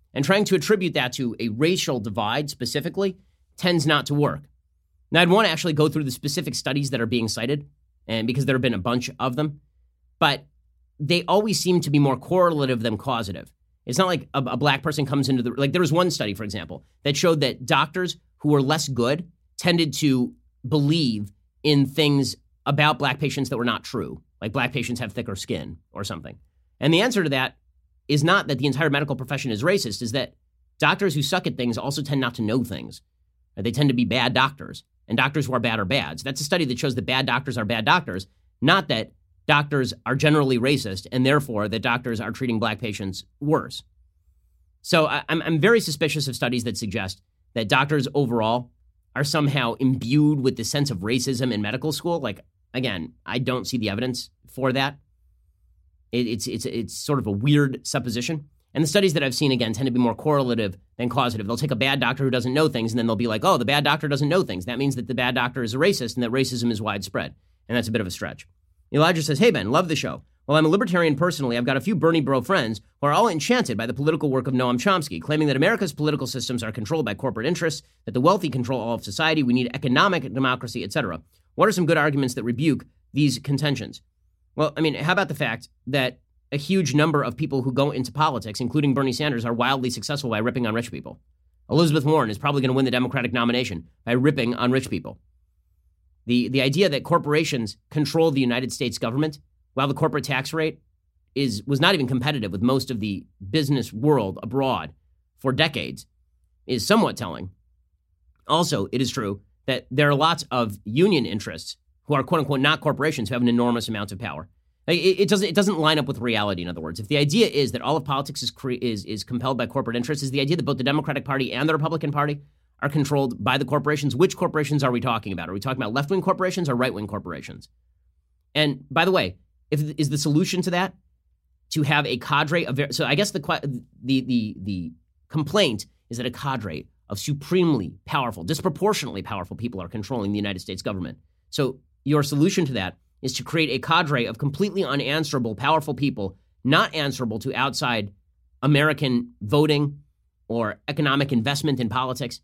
And trying to attribute that to a racial divide specifically tends not to work. Now, I'd want to actually go through the specific studies that are being cited, and because there have been a bunch of them, but they always seem to be more correlative than causative. It's not like a, a black person comes into the, like there was one study, for example, that showed that doctors who were less good tended to believe in things about black patients that were not true, like black patients have thicker skin or something. And the answer to that is not that the entire medical profession is racist, is that doctors who suck at things also tend not to know things. They tend to be bad doctors, and doctors who are bad are bad. So that's a study that shows that bad doctors are bad doctors, not that doctors are generally racist, and therefore that doctors are treating black patients worse. So I, I'm, I'm very suspicious of studies that suggest that doctors overall are somehow imbued with the sense of racism in medical school. Like, again, I don't see the evidence for that. It, it's it's it's sort of a weird supposition. And the studies that I've seen, again, tend to be more correlative than causative. They'll take a bad doctor who doesn't know things, and then they'll be like, oh, the bad doctor doesn't know things. That means that the bad doctor is a racist and that racism is widespread. And that's a bit of a stretch. Elijah says, hey, Ben, love the show. While I'm a libertarian personally, I've got a few Bernie bro friends who are all enchanted by the political work of Noam Chomsky, claiming that America's political systems are controlled by corporate interests, that the wealthy control all of society, we need economic democracy, et cetera. What are some good arguments that rebuke these contentions? Well, I mean, how about the fact that a huge number of people who go into politics, including Bernie Sanders, are wildly successful by ripping on rich people? Elizabeth Warren is probably going to win the Democratic nomination by ripping on rich people. The, the idea that corporations control the United States government, while the corporate tax rate is was not even competitive with most of the business world abroad for decades, is somewhat telling. Also, it is true that there are lots of union interests who are quote-unquote not corporations who have an enormous amount of power. It, it doesn't it doesn't line up with reality, in other words. If the idea is that all of politics is, cre- is, is compelled by corporate interests, is the idea that both the Democratic Party and the Republican Party are controlled by the corporations. Which corporations are we talking about? Are we talking about left-wing corporations or right-wing corporations? And by the way, if is the solution to that to have a cadre of so I guess the the the the complaint is that a cadre of supremely powerful, disproportionately powerful people are controlling the United States government. So your solution to that is to create a cadre of completely unanswerable, powerful people, not answerable to outside American voting or economic investment in politics,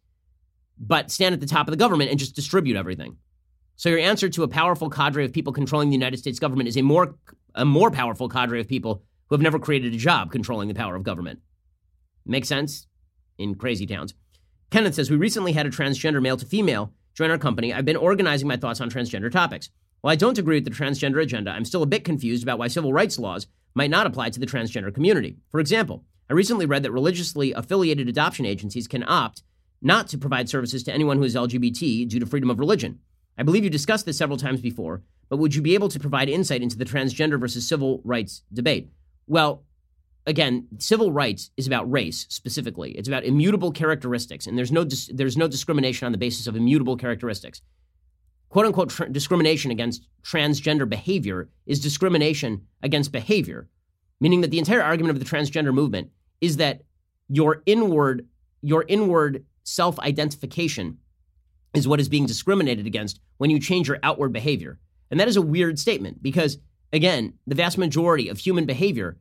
but stand at the top of the government and just distribute everything. So your answer to a powerful cadre of people controlling the United States government is a more a more powerful cadre of people who have never created a job controlling the power of government. Makes sense? In crazy towns. Kenneth says, we recently had a transgender male to female join our company. I've been organizing my thoughts on transgender topics. While I don't agree with the transgender agenda, I'm still a bit confused about why civil rights laws might not apply to the transgender community. For example, I recently read that religiously affiliated adoption agencies can opt not to provide services to anyone who is L G B T due to freedom of religion. I believe you discussed this several times before, but would you be able to provide insight into the transgender versus civil rights debate? Well, again, civil rights is about race specifically. It's about immutable characteristics, and there's no dis- there's no discrimination on the basis of immutable characteristics. Quote unquote tr- discrimination against transgender behavior is discrimination against behavior, meaning that the entire argument of the transgender movement is that your inward your inward self-identification is what is being discriminated against when you change your outward behavior. And that is a weird statement because, again, the vast majority of human behavior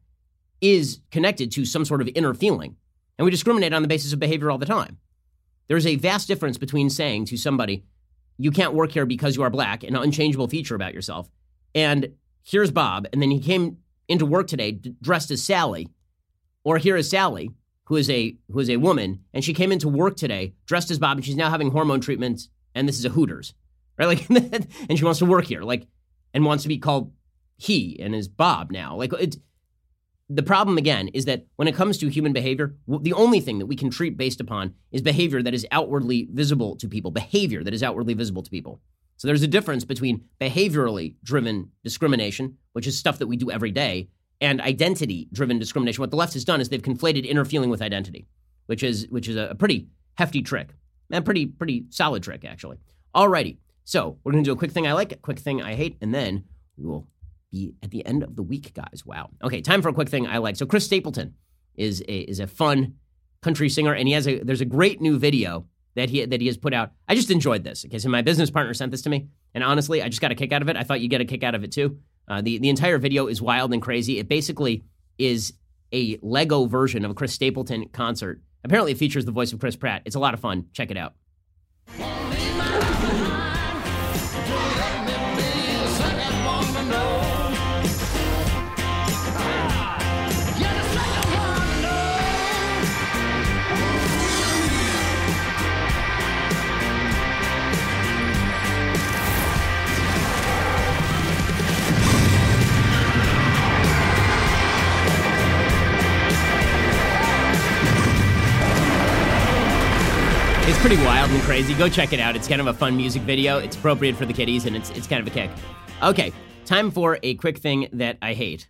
is connected to some sort of inner feeling. And we discriminate on the basis of behavior all the time. There's a vast difference between saying to somebody, you can't work here because you are black, an unchangeable feature about yourself, and here's Bob, and then he came into work today d- dressed as Sally, or here is Sally, who is a who is a woman, and she came into work today dressed as Bob, and she's now having hormone treatment, and this is a Hooters, right? Like, and she wants to work here, like, and wants to be called he, and is Bob now. Like, it's the problem again is that when it comes to human behavior, the only thing that we can treat based upon is behavior that is outwardly visible to people. Behavior that is outwardly visible to people. So there's a difference between behaviorally driven discrimination, which is stuff that we do every day, and identity-driven discrimination. What the left has done is they've conflated inner feeling with identity, which is which is a pretty hefty trick, and pretty pretty solid trick, actually. Alrighty, so we're going to do a quick thing I like, a quick thing I hate, and then we will be at the end of the week, guys. Wow. Okay, time for a quick thing I like. So Chris Stapleton is a, is a fun country singer, and he has a there's a great new video that he that he has put out. I just enjoyed this. Okay, so my business partner sent this to me, and honestly, I just got a kick out of it. I thought you'd get a kick out of it too. Uh, the, the entire video is wild and crazy. It basically is a Lego version of a Chris Stapleton concert. Apparently it features the voice of Chris Pratt. It's a lot of fun. Check it out. It's pretty wild and crazy. Go check it out. It's kind of a fun music video. It's appropriate for the kiddies, and it's it's kind of a kick. Okay, time for a quick thing that I hate.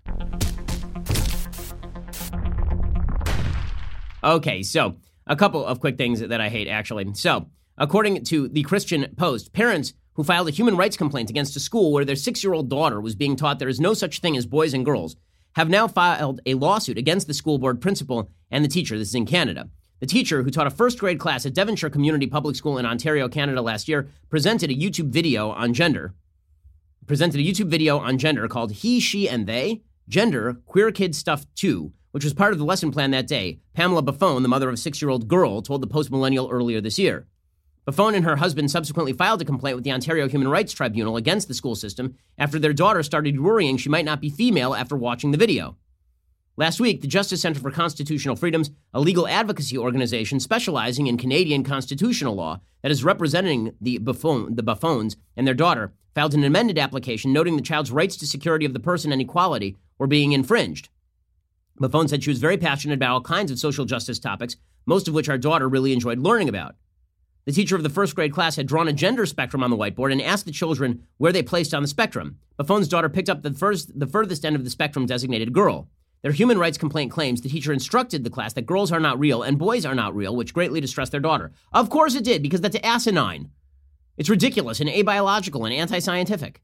Okay, so a couple of quick things that I hate, actually. So, according to the Christian Post, parents who filed a human rights complaint against a school where their six-year-old daughter was being taught there is no such thing as boys and girls have now filed a lawsuit against the school board principal and the teacher. This is in Canada. The teacher, who taught a first-grade class at Devonshire Community Public School in Ontario, Canada last year, presented a YouTube video on gender. Presented a YouTube video on gender called He, She, and They, Gender, Queer Kid Stuff two, which was part of the lesson plan that day. Pamela Buffone, the mother of a six-year-old girl, told the Post-Millennial earlier this year. Buffone and her husband subsequently filed a complaint with the Ontario Human Rights Tribunal against the school system after their daughter started worrying she might not be female after watching the video. Last week, the Justice Center for Constitutional Freedoms, a legal advocacy organization specializing in Canadian constitutional law that is representing the, Buffon, the Buffones and their daughter, filed an amended application noting the child's rights to security of the person and equality were being infringed. Buffone said she was very passionate about all kinds of social justice topics, most of which our daughter really enjoyed learning about. The teacher of the first grade class had drawn a gender spectrum on the whiteboard and asked the children where they placed on the spectrum. Buffone's daughter picked up the, first, the furthest end of the spectrum designated girl. Their human rights complaint claims the teacher instructed the class that girls are not real and boys are not real, which greatly distressed their daughter. Of course it did, because that's asinine. It's ridiculous and abiological and anti-scientific.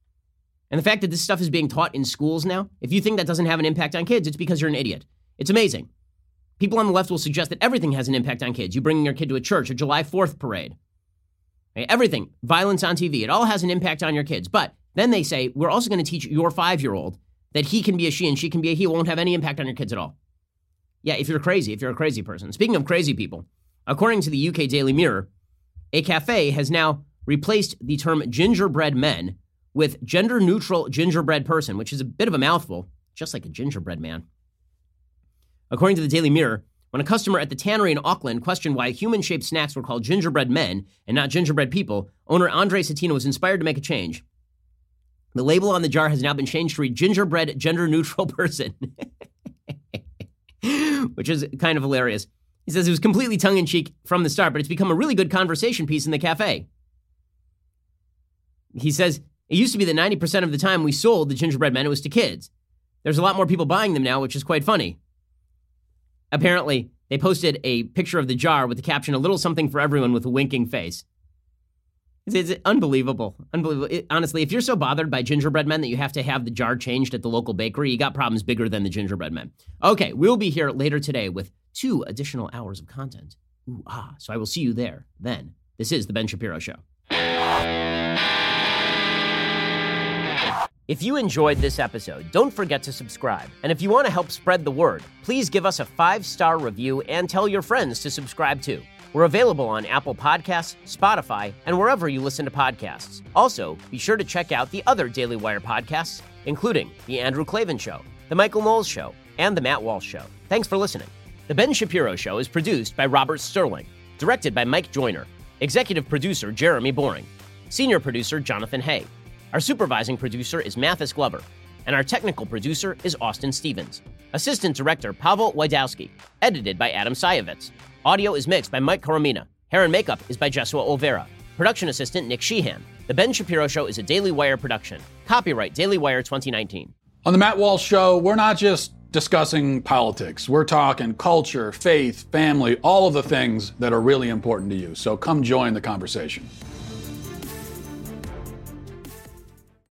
And the fact that this stuff is being taught in schools now, if you think that doesn't have an impact on kids, it's because you're an idiot. It's amazing. People on the left will suggest that everything has an impact on kids. You bringing your kid to a church, a July fourth parade. Okay, everything, violence on T V, it all has an impact on your kids. But then they say, we're also going to teach your five-year-old that he can be a she and she can be a he. Won't have any impact on your kids at all. Yeah, if you're crazy, if you're a crazy person. Speaking of crazy people, according to the U K Daily Mirror, a cafe has now replaced the term gingerbread men with gender-neutral gingerbread person, which is a bit of a mouthful, just like a gingerbread man. According to the Daily Mirror, when a customer at the tannery in Auckland questioned why human-shaped snacks were called gingerbread men and not gingerbread people, owner Andre Satino was inspired to make a change. The label on the jar has now been changed to read gingerbread gender-neutral person, which is kind of hilarious. He says it was completely tongue-in-cheek from the start, but it's become a really good conversation piece in the cafe. He says, it used to be that ninety percent of the time we sold the gingerbread men, it was to kids. There's a lot more people buying them now, which is quite funny. Apparently, they posted a picture of the jar with the caption, a little something for everyone with a winking face. It's, it's unbelievable. Unbelievable. It, honestly, if you're so bothered by gingerbread men that you have to have the jar changed at the local bakery, you got problems bigger than the gingerbread men. Okay, we'll be here later today with two additional hours of content. Ooh, ah, so I will see you there then. This is The Ben Shapiro Show. If you enjoyed this episode, don't forget to subscribe. And if you want to help spread the word, please give us a five-star review and tell your friends to subscribe too. We're available on Apple Podcasts, Spotify, and wherever you listen to podcasts. Also, be sure to check out the other Daily Wire podcasts, including The Andrew Klavan Show, The Michael Knowles Show, and The Matt Walsh Show. Thanks for listening. The Ben Shapiro Show is produced by Robert Sterling, directed by Mike Joyner, executive producer Jeremy Boring, senior producer Jonathan Hay. Our supervising producer is Mathis Glover, and our technical producer is Austin Stevens. Assistant director Pavel Wydowski, edited by Adam Sayevitz. Audio is mixed by Mike Coromina. Hair and makeup is by Jesua Olvera. Production assistant Nick Sheehan. The Ben Shapiro Show is a Daily Wire production. Copyright Daily Wire twenty nineteen. On the Matt Walsh Show, we're not just discussing politics. We're talking culture, faith, family, all of the things that are really important to you. So come join the conversation.